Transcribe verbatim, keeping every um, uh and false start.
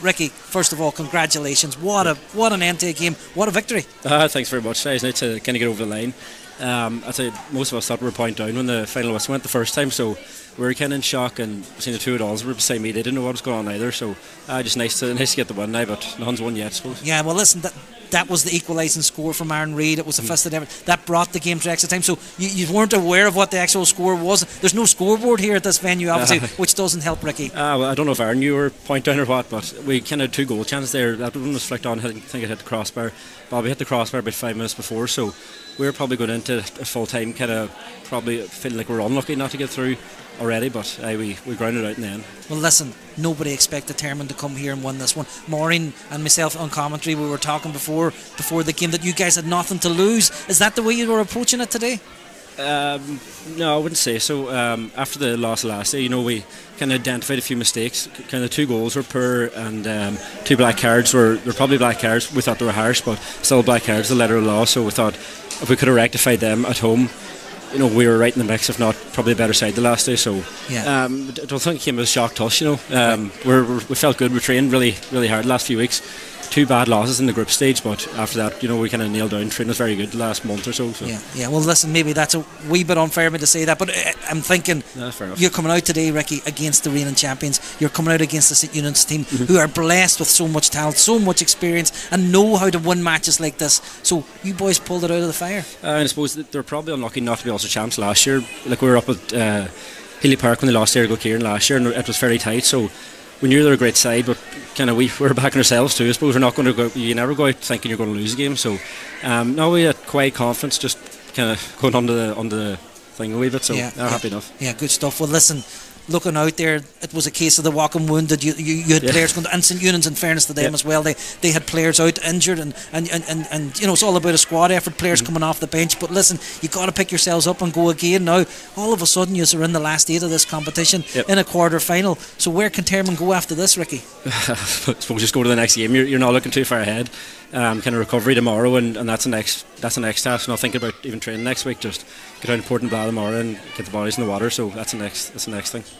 Ricky, first of all, congratulations. What a what an end to a game. What a victory. Uh, thanks very much. It's nice to kind of get over the line. Um, I think most of us thought we were a point down when the final whistle went the first time, so we were kind of in shock, and seeing the two adults were beside me, they didn't know what was going on either, so uh, just nice to nice to get the win now, but nothing's won yet, I suppose. Yeah, well listen, that, that was the equalising score from Aaron Reid. It was the mm. fist of effort. That brought the game to extra time, so you, you weren't aware of what the actual score was. There's no scoreboard here at this venue, obviously, uh, which doesn't help Ricky. Uh, well, I don't know if Aaron knew or point down or what, but we kind of had two goal chances there. That one was flicked on, I think it hit the crossbar. Bobby hit the crossbar about five minutes before, so we were probably going into a full time kind of probably feeling like we we're unlucky not to get through already, but uh, we, we grounded out in the end. Well listen, nobody expected Termon to come here and win this one. Maureen and myself on commentary, we were talking before before the game that you guys had nothing to lose. Is that the way you were approaching it today? Um, no, I wouldn't say so. Um, after the loss last day, you know, we kind of identified a few mistakes. Kind of two goals were poor, and um, two black cards were they're probably black cards. We thought they were harsh, but still black cards, the letter of the law. So we thought if we could have rectified them at home, you know, we were right in the mix, if not probably a better side the last day. So yeah. um, I don't think it came as a shock to us. You know, um, right. we're, we're, we felt good. We trained really, really hard the last few weeks. Two bad losses in the group stage, but after that, you know, we kind of nailed down. Training was very good the last month or so, so. Yeah, yeah. Well, listen, maybe that's a wee bit unfair of me to say that, but I'm thinking no, fair enough. You're coming out today, Ricky, against the reigning champions. You're coming out against the St Eunan's team, mm-hmm. who are blessed with so much talent, so much experience, and know how to win matches like this. So you boys pulled it out of the fire. Uh, and I suppose they're probably unlucky not to be also champs last year. Like we were up at uh, Healy Park when they lost Ergo Kieran last year, and it was fairly tight. So we knew they were a great side, but kind of we were backing ourselves too. I suppose we're not going to go. You never go out thinking you're going to lose a game. So um, now we had quiet confidence, just kind of going on the on the thing a wee bit. So yeah, I'm yeah. happy enough. Yeah, good stuff. Well, listen, looking out there, it was a case of the walking wounded. You you, you had yeah. players going to, and St Eunan's, in fairness to them yeah. as well, they they had players out injured, and and, and, and, and you know, it's all about a squad effort, players mm-hmm. coming off the bench. But listen, you got to pick yourselves up and go again. Now all of a sudden you are in the last eight of this competition yep. in a quarter final. So where can Termon go after this, Ricky? I suppose just go to the next game. You're, you're not looking too far ahead. Um, kind of recovery tomorrow, and, and that's the next that's the next task. Not thinking about even training next week. Just get out to Port and Blah tomorrow and get the bodies in the water. So that's the next that's the next thing.